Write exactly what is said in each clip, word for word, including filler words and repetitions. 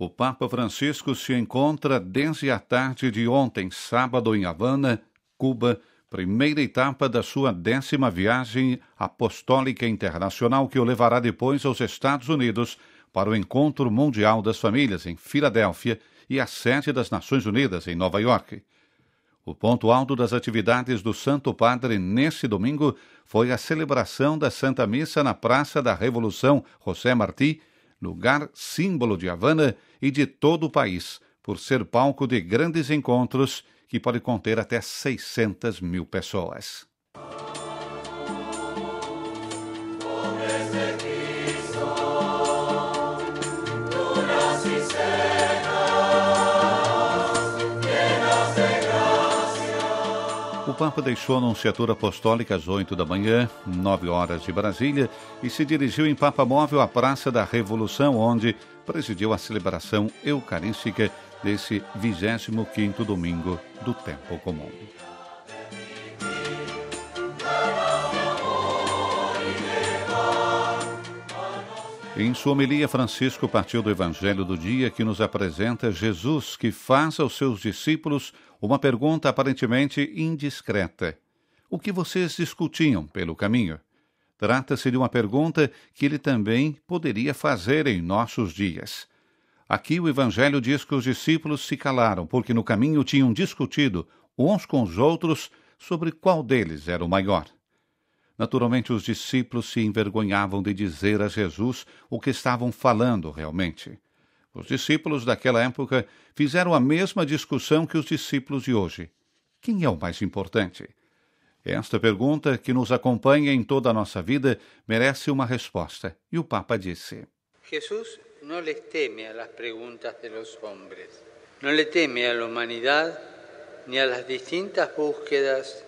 O Papa Francisco se encontra desde a tarde de ontem, sábado, em Havana, Cuba, primeira etapa da sua décima viagem apostólica internacional que o levará depois aos Estados Unidos para o Encontro Mundial das Famílias, em Filadélfia, e a sede das Nações Unidas, em Nova York. O ponto alto das atividades do Santo Padre nesse domingo foi a celebração da Santa Missa na Praça da Revolução José Martí, lugar símbolo de Havana e de todo o país, por ser palco de grandes encontros que pode conter até seiscentas mil pessoas. O Papa deixou a Nunciatura Apostólica às oito da manhã, nove horas de Brasília, e se dirigiu em Papamóvel à Praça da Revolução, onde presidiu a celebração eucarística desse vigésimo quinto domingo do Tempo Comum. Em sua homilia, Francisco partiu do Evangelho do dia, que nos apresenta Jesus, que faz aos seus discípulos uma pergunta aparentemente indiscreta. O que vocês discutiam pelo caminho? Trata-se de uma pergunta que ele também poderia fazer em nossos dias. Aqui o Evangelho diz que os discípulos se calaram, porque no caminho tinham discutido uns com os outros sobre qual deles era o maior. Naturalmente, os discípulos se envergonhavam de dizer a Jesus o que estavam falando realmente. Os discípulos daquela época fizeram a mesma discussão que os discípulos de hoje. Quem é o mais importante? Esta pergunta, que nos acompanha em toda a nossa vida, merece uma resposta. E o Papa disse: Jesus não les teme a las preguntas de los hombres, não le teme a la humanidad ni a las distintas búsquedas.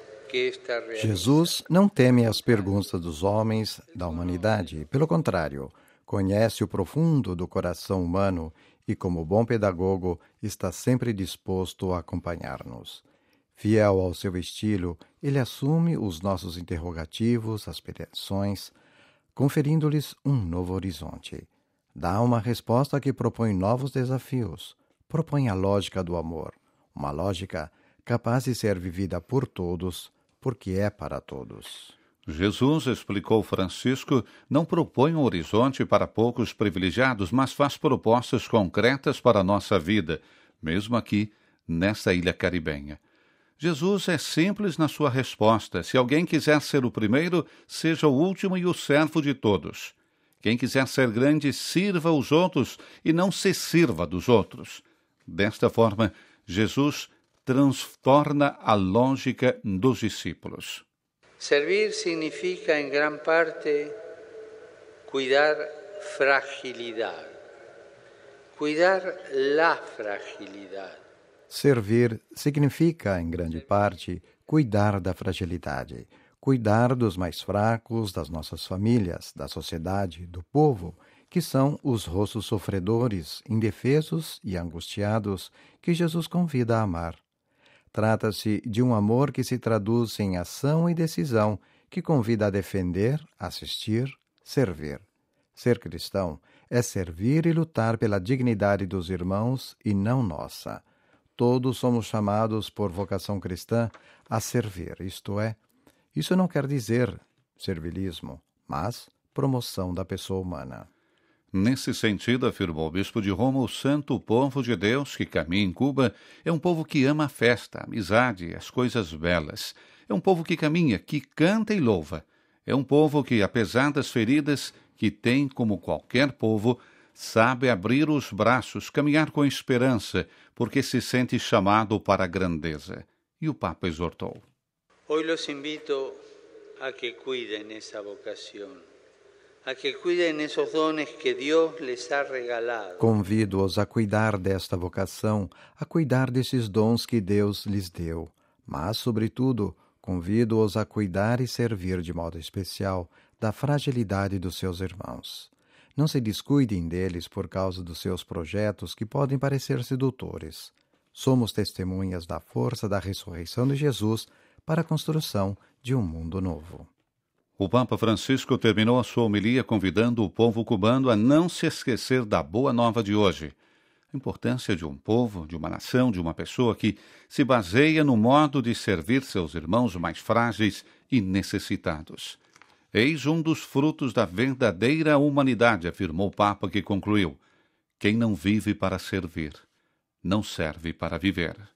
Jesus não teme as perguntas dos homens, da humanidade. Pelo contrário, conhece o profundo do coração humano e, como bom pedagogo, está sempre disposto a acompanhar-nos. Fiel ao seu estilo, ele assume os nossos interrogativos, aspirações, conferindo-lhes um novo horizonte. Dá uma resposta que propõe novos desafios, propõe a lógica do amor, uma lógica capaz de ser vivida por todos, porque é para todos. Jesus, explicou Francisco, não propõe um horizonte para poucos privilegiados, mas faz propostas concretas para a nossa vida, mesmo aqui, nesta ilha caribenha. Jesus é simples na sua resposta. Se alguém quiser ser o primeiro, seja o último e o servo de todos. Quem quiser ser grande, sirva os outros e não se sirva dos outros. Desta forma, Jesus transtorna a lógica dos discípulos. Servir significa, em grande parte, cuidar fragilidade. Cuidar la fragilidade. Servir significa, em grande parte, cuidar da fragilidade, cuidar dos mais fracos, das nossas famílias, da sociedade, do povo, que são os rostos sofredores, indefesos e angustiados que Jesus convida a amar. Trata-se de um amor que se traduz em ação e decisão, que convida a defender, assistir, servir. Ser cristão é servir e lutar pela dignidade dos irmãos e não nossa. Todos somos chamados por vocação cristã a servir, isto é, isso não quer dizer servilismo, mas promoção da pessoa humana. Nesse sentido, afirmou o bispo de Roma, o santo povo de Deus que caminha em Cuba é um povo que ama a festa, a amizade, as coisas belas. É um povo que caminha, que canta e louva. É um povo que, apesar das feridas que tem como qualquer povo, sabe abrir os braços, caminhar com esperança, porque se sente chamado para a grandeza. E o Papa exortou: Hoy los invito a que cuiden essa vocação. A que cuidem esos dones que Deus les ha regalado. Convido-os a cuidar desta vocação, a cuidar desses dons que Deus lhes deu. Mas, sobretudo, convido-os a cuidar e servir de modo especial da fragilidade dos seus irmãos. Não se descuidem deles por causa dos seus projetos que podem parecer sedutores. Somos testemunhas da força da ressurreição de Jesus para a construção de um mundo novo. O Papa Francisco terminou a sua homilia convidando o povo cubano a não se esquecer da boa nova de hoje. a importância de um povo, de uma nação, de uma pessoa que se baseia no modo de servir seus irmãos mais frágeis e necessitados. Eis um dos frutos da verdadeira humanidade, afirmou o Papa, que concluiu: quem não vive para servir, não serve para viver.